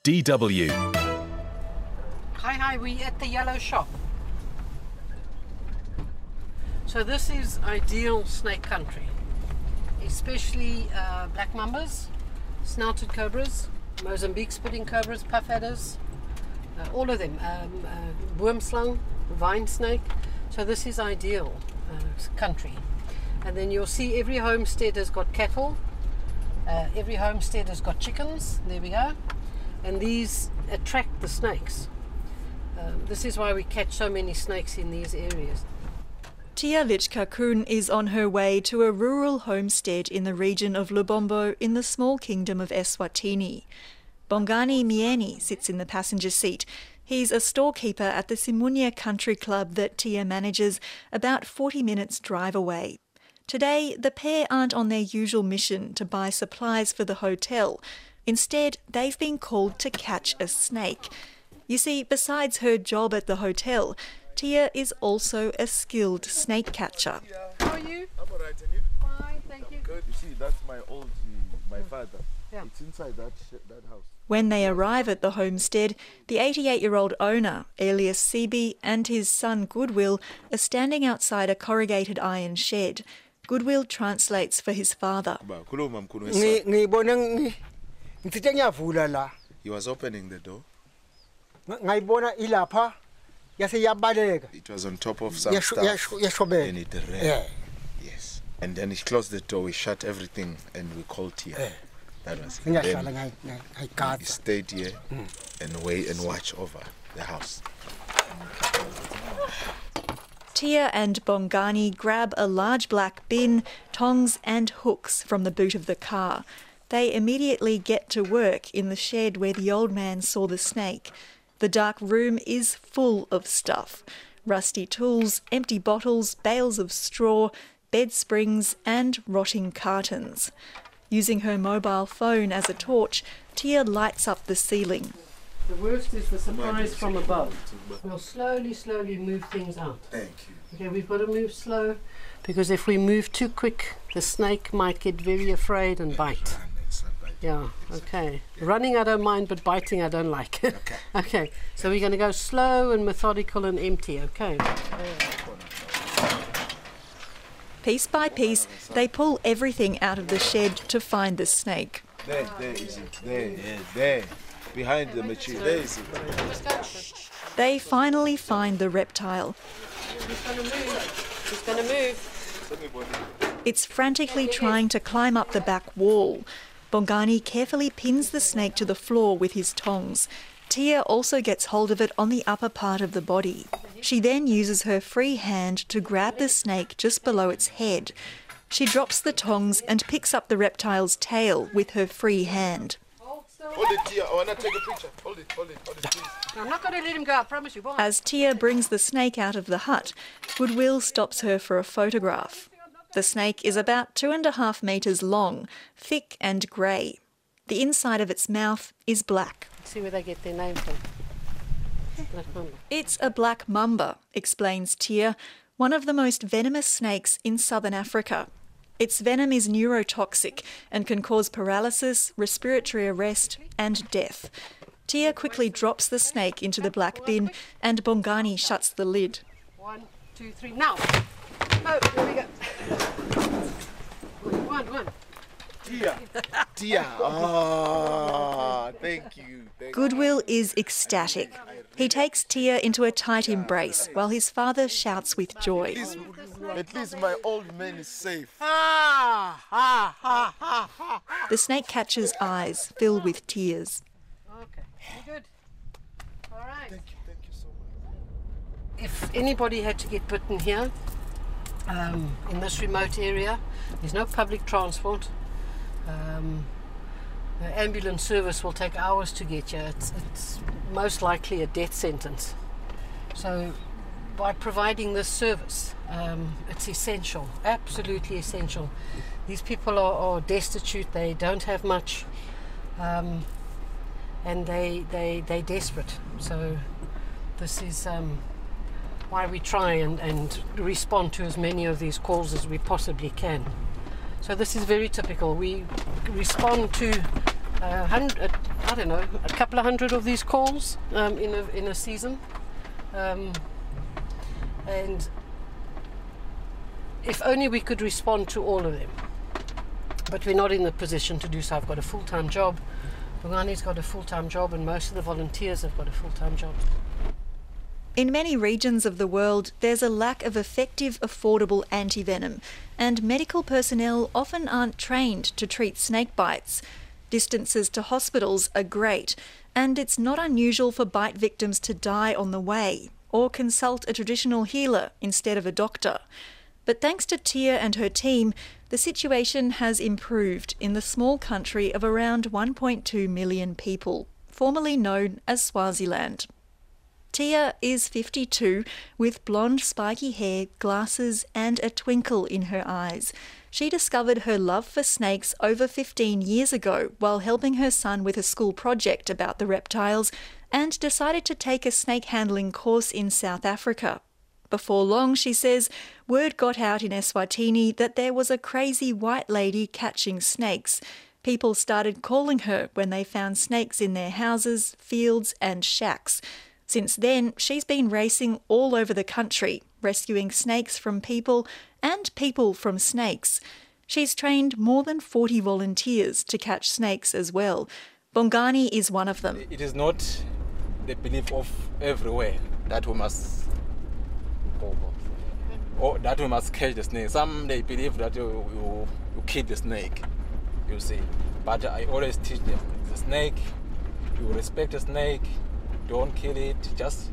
DW. Hi, we at the Yellow Shop. So this is ideal snake country, especially black mambas, snouted cobras, Mozambique spitting cobras, puff adders, all of them, worm slung, vine snake. So this is ideal country. And then you'll see every homestead has got cattle, every homestead has got chickens, there we go, and these attract the snakes. This is why we catch so many snakes in these areas. Tia Lichka-Kun is on her way to a rural homestead in the region of Lubombo in the small kingdom of Eswatini. Bongani Mieni sits in the passenger seat. He's a storekeeper at the Simunya Country Club that Tia manages, about 40 minutes drive away. Today, the pair aren't on their usual mission to buy supplies for the hotel. Instead, they've been called to catch a snake. You see, besides her job at the hotel, Tia is also a skilled snake catcher. How are you? I'm all right, and you? Fine, thank you. Good. You see, that's my father. Yeah. It's inside that house. When they arrive at the homestead, the 88-year-old owner, Elias Sebi, and his son Goodwill are standing outside a corrugated iron shed. Goodwill translates for his father. He was opening the door. It was on top of some stuff and it ran. Yes. And then he closed the door, we shut everything and we called Tia. That was it. Then he stayed here and wait and watch over the house. Tia and Bongani grab a large black bin, tongs and hooks from the boot of the car. They immediately get to work in the shed where the old man saw the snake. The dark room is full of stuff. Rusty tools, empty bottles, bales of straw, bed springs and rotting cartons. Using her mobile phone as a torch, Tia lights up the ceiling. The worst is the surprise from above. We'll slowly move things out. Thank you. Okay, we've got to move slow, because if we move too quick, the snake might get very afraid and bite. Yeah, okay. Running I don't mind, but biting I don't like. Okay. Okay, so we're going to go slow and methodical and empty, okay? Piece by piece, they pull everything out of the shed to find the snake. There is it. There. Behind the machine. There is it. They finally find the reptile. He's going to move. He's going to move. It's frantically trying to climb up the back wall. Bongani carefully pins the snake to the floor with his tongs. Tia also gets hold of it on the upper part of the body. She then uses her free hand to grab the snake just below its head. She drops the tongs and picks up the reptile's tail with her free hand. Hold it, Tia. I want to take a picture. Hold it, please. I'm not going to let him go, I promise you. As Tia brings the snake out of the hut, Goodwill stops her for a photograph. The snake is about 2.5 metres long, thick and grey. The inside of its mouth is black. Let's see where they get their name from. Black mamba. It's a black mamba, explains Tia, one of the most venomous snakes in southern Africa. Its venom is neurotoxic and can cause paralysis, respiratory arrest and death. Tia quickly drops the snake into the black bin and Bongani shuts the lid. 1, 2, 3, now! Oh, there we go. One. Tia. Ah, thank you. Goodwill is ecstatic. He takes Tia into a tight embrace while his father shouts with joy. At least my old man is safe. The snake catcher's eyes fill with tears. Okay, you're good. All right. Thank you so much. If anybody had to get bitten here, in this remote area, there's no public transport. The ambulance service will take hours to get you. It's most likely a death sentence. So by providing this service, it's essential, absolutely essential. These people are destitute, they don't have much, and they're desperate. So this is why we try and respond to as many of these calls as we possibly can. So this is very typical. We respond to I don't know, a couple of hundred of these calls in a season. And if only we could respond to all of them. But we're not in the position to do so. I've got a full-time job. Bongani's got a full-time job, and most of the volunteers have got a full-time job. In many regions of the world, there's a lack of effective, affordable antivenom, and medical personnel often aren't trained to treat snake bites. Distances to hospitals are great, and it's not unusual for bite victims to die on the way, or consult a traditional healer instead of a doctor. But thanks to Tia and her team, the situation has improved in the small country of around 1.2 million people, formerly known as Swaziland. Tia is 52, with blonde spiky hair, glasses and a twinkle in her eyes. She discovered her love for snakes over 15 years ago while helping her son with a school project about the reptiles, and decided to take a snake handling course in South Africa. Before long, she says, word got out in Eswatini that there was a crazy white lady catching snakes. People started calling her when they found snakes in their houses, fields and shacks. Since then, she's been racing all over the country, rescuing snakes from people and people from snakes. She's trained more than 40 volunteers to catch snakes as well. Bongani is one of them. It is not the belief of everywhere that we must go, or that we must catch the snake. Some they believe that you kill the snake, you see. But I always teach them, the snake, you respect the snake, don't kill it, just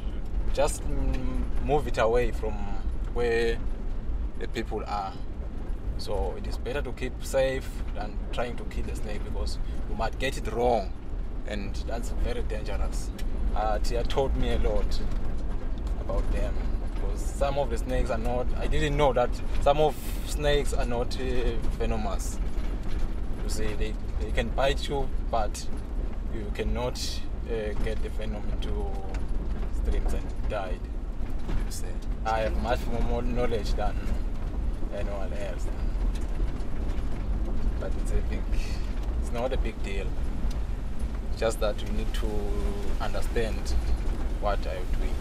move it away from where the people are. So it is better to keep safe than trying to kill the snake, because you might get it wrong, and that's very dangerous. Tia taught me a lot about them, because some of the snakes are not, I didn't know that some of snakes are not venomous. You see, they can bite you, but you cannot get the venom into streams and die. You see, I have much more knowledge than anyone else, but it's not a big deal. It's just that you need to understand what I'm doing.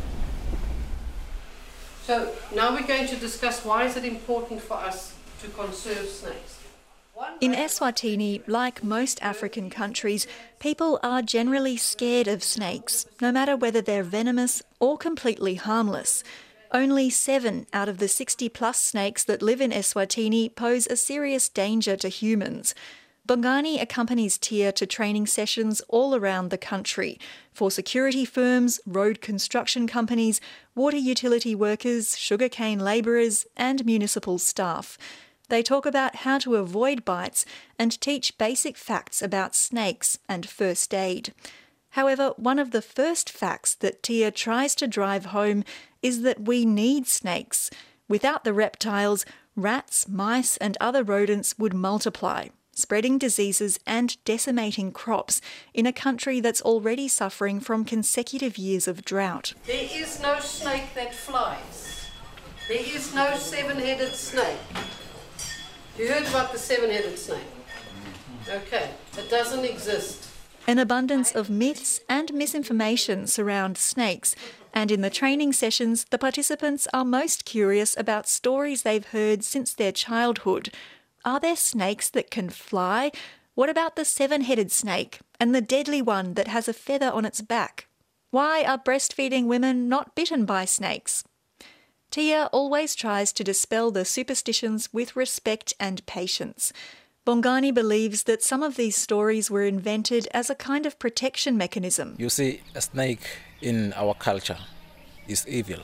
So now we're going to discuss why is it important for us to conserve snakes. In Eswatini, like most African countries, people are generally scared of snakes, no matter whether they're venomous or completely harmless. Only 7 out of the 60-plus snakes that live in Eswatini pose a serious danger to humans. Bongani accompanies Tia to training sessions all around the country for security firms, road construction companies, water utility workers, sugarcane labourers and municipal staff. They talk about how to avoid bites and teach basic facts about snakes and first aid. However, one of the first facts that Tia tries to drive home is that we need snakes. Without the reptiles, rats, mice and other rodents would multiply, spreading diseases and decimating crops in a country that's already suffering from consecutive years of drought. There is no snake that flies. There is no 7-headed snake. You heard about the 7-headed snake? Okay, it doesn't exist. An abundance of myths and misinformation surround snakes, and in the training sessions, the participants are most curious about stories they've heard since their childhood. Are there snakes that can fly? What about the 7-headed snake and the deadly one that has a feather on its back? Why are breastfeeding women not bitten by snakes? Tia always tries to dispel the superstitions with respect and patience. Bongani believes that some of these stories were invented as a kind of protection mechanism. You see, a snake in our culture is evil.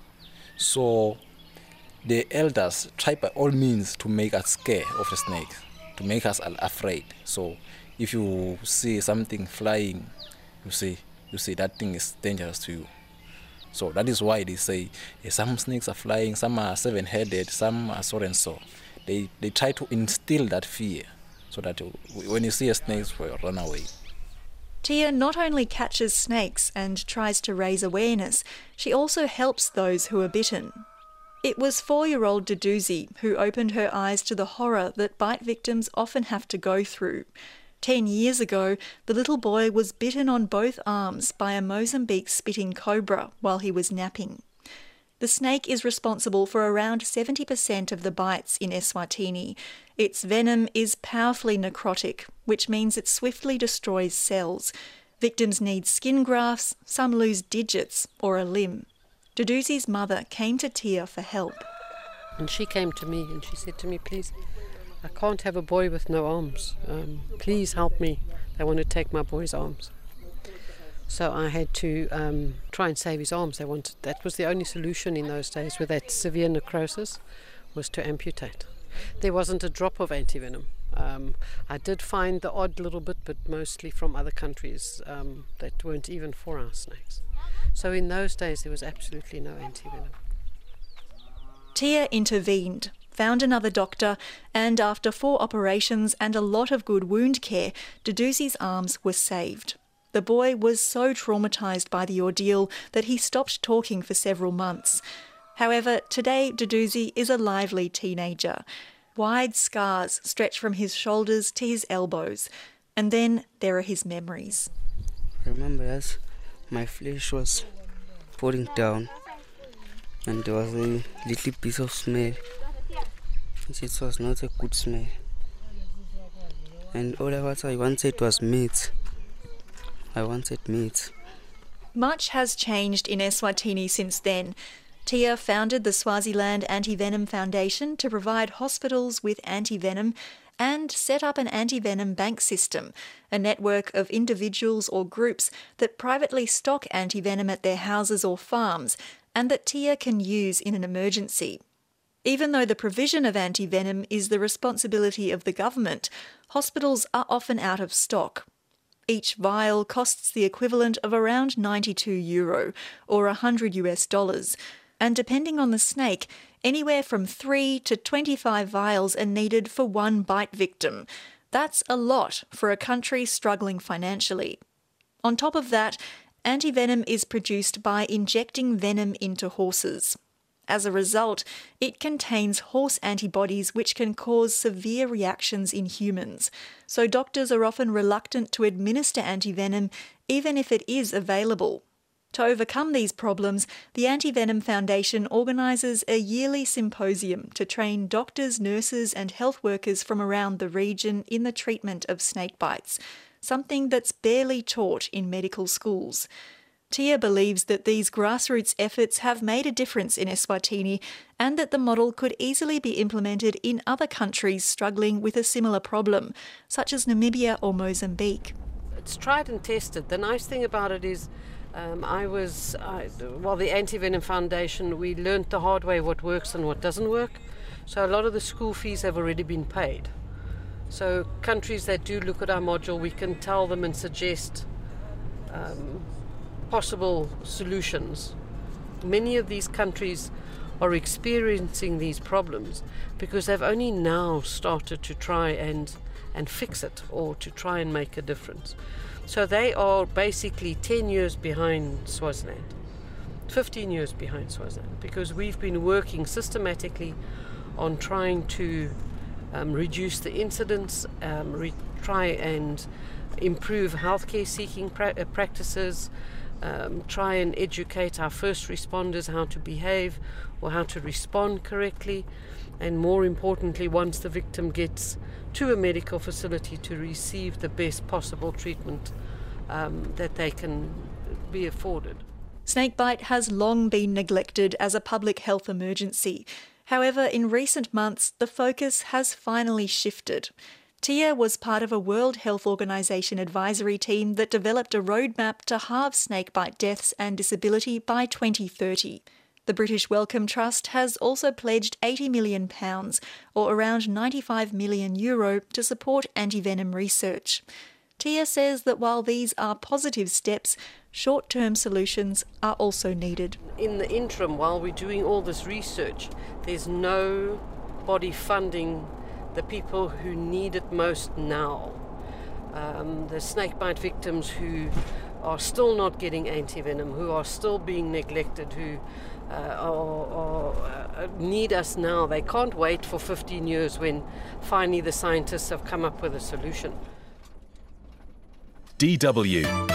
So the elders try by all means to make us scared of the snake, to make us afraid. So if you see something flying, you see that thing is dangerous to you. So that is why they say some snakes are flying, some are 7-headed, some are so and so. They try to instill that fear so that when you see a snake, you run away. Tia not only catches snakes and tries to raise awareness, she also helps those who are bitten. It was 4-year-old Duduzi who opened her eyes to the horror that bite victims often have to go through. 10 years ago, the little boy was bitten on both arms by a Mozambique spitting cobra while he was napping. The snake is responsible for around 70% of the bites in Eswatini. Its venom is powerfully necrotic, which means it swiftly destroys cells. Victims need skin grafts, some lose digits or a limb. Duduzi's mother came to Tia for help. And she came to me and she said to me, please, I can't have a boy with no arms. Please help me. They want to take my boy's arms. So I had to try and save his arms. That was the only solution in those days with that severe necrosis, was to amputate. There wasn't a drop of antivenom. I did find the odd little bit, but mostly from other countries that weren't even for our snakes. So in those days there was absolutely no antivenom. Tia intervened, found another doctor, and after 4 operations and a lot of good wound care, Duduzi's arms were saved. The boy was so traumatised by the ordeal that he stopped talking for several months. However, today Duduzi is a lively teenager. Wide scars stretch from his shoulders to his elbows. And then there are his memories. I remember as my flesh was falling down and there was a little piece of smell. It was not a good smell. And all I wanted was meat. I wanted meat. Much has changed in Eswatini since then. Tia founded the Swaziland Anti-Venom Foundation to provide hospitals with anti-venom and set up an anti-venom bank system, a network of individuals or groups that privately stock anti-venom at their houses or farms and that Tia can use in an emergency. Even though the provision of anti-venom is the responsibility of the government, hospitals are often out of stock. Each vial costs the equivalent of around €92 or $100, and depending on the snake, anywhere from 3 to 25 vials are needed for one bite victim. That's a lot for a country struggling financially. On top of that, antivenom is produced by injecting venom into horses. As a result, it contains horse antibodies which can cause severe reactions in humans, so doctors are often reluctant to administer antivenom even if it is available. To overcome these problems, the Anti-Venom Foundation organises a yearly symposium to train doctors, nurses and health workers from around the region in the treatment of snake bites, something that's barely taught in medical schools. Tia believes that these grassroots efforts have made a difference in Eswatini and that the model could easily be implemented in other countries struggling with a similar problem, such as Namibia or Mozambique. It's tried and tested. The nice thing about it is the Anti-Venom Foundation, we learnt the hard way what works and what doesn't work. So a lot of the school fees have already been paid. So countries that do look at our module, we can tell them and suggest possible solutions. Many of these countries are experiencing these problems because they've only now started to try and fix it or to try and make a difference. So they are basically 10 years behind Swaziland, 15 years behind Swaziland, because we've been working systematically on trying to reduce the incidence, try and improve healthcare seeking practices, try and educate our first responders how to behave or how to respond correctly, and more importantly, once the victim gets to a medical facility, to receive the best possible treatment that they can be afforded. Snakebite has long been neglected as a public health emergency. However, in recent months, the focus has finally shifted. Tia was part of a World Health Organization advisory team that developed a roadmap to halve snakebite deaths and disability by 2030. The British Wellcome Trust has also pledged £80 million, or around €95 million, to support antivenom research. Tia says that while these are positive steps, short-term solutions are also needed. In the interim, while we're doing all this research, there's nobody funding the people who need it most now. The snakebite victims who are still not getting antivenom, who are still being neglected, who need us now. They can't wait for 15 years when finally the scientists have come up with a solution. DW.